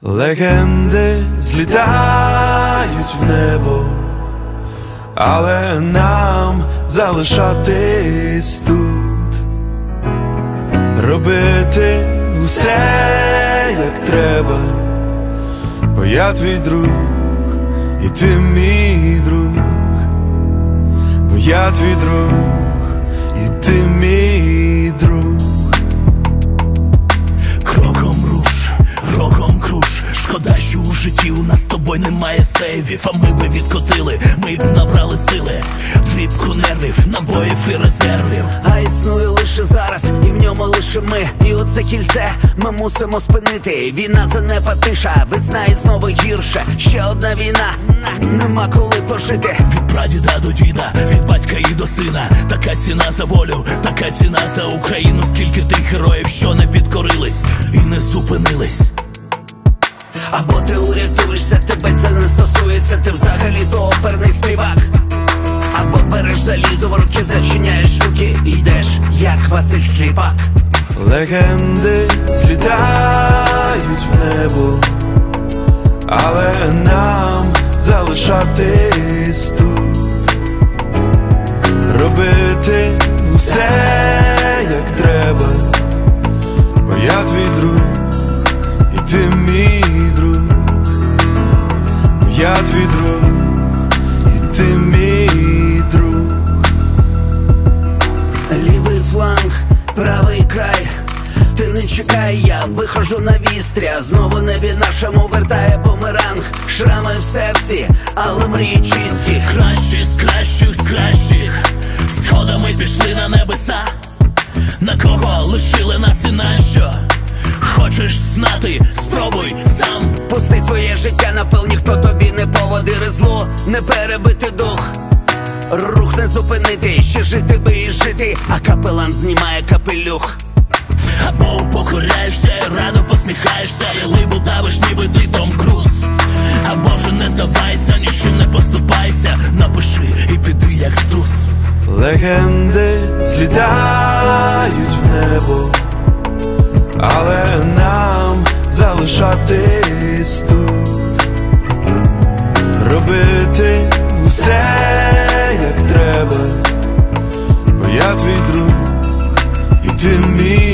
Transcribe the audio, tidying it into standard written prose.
Легенди злітають в небо, але нам залишатись тут, робити усе як треба, бо я твій друг, і ти мій друг, бо я твій друг, і ти мій друг. Кроком руш, роком круш. Шкода, що у житті у нас з тобою немає сейвів. А ми би відкотили, ми б набрали сили, дрібку нервів, набоїв і резервів. А існує лише зараз, і в ньому лише ми. І оце кільце ми мусимо спинити. Війна занепа тиша, весна і знову гірше. Ще одна війна, нема коли пожити. Від прадіда до діда, від батька і до сина. Така ціна за волю, така ціна за Україну. Скільки тих героїв, що не підкорились і не зупинились. Або ти урятуєшся, тебе це не стосується, ти взагалі-то оперний співак. Або береш залізо в руки, зачиняєш руки і йдеш, як Василь Сліпак. Легенди злітають в небо, але нам залишатись тут, робити все як треба, бо я твій друг, і ти мій друг, бо я твій друг, і ти мій друг. Лівий фланг, правий край, ти не чекай, я виходжу на вістря. Знову небі нашому вертає бумеранг. Шрами в серці, але мрії чисті. Кращі з кращих, з кращих сходами пішли на небеса. На кого лишили нас і нащо? Хочеш знати? Спробуй сам. Пусти своє життя на пил, ніхто тобі не поводире зло, не перебити дух. Рух не зупинити, ще жити би і жити, а капелан знімає капелюх. Або покоряєшся і радо посміхаєшся, і либу давиш, ніби ти Том Круз. Або вже не здавайся, нічим не поступайся, напиши і піди як струс. Легенди злітають в небо, але нам залишатись тут, робити усе як треба, бо я твій друг, і ти мій.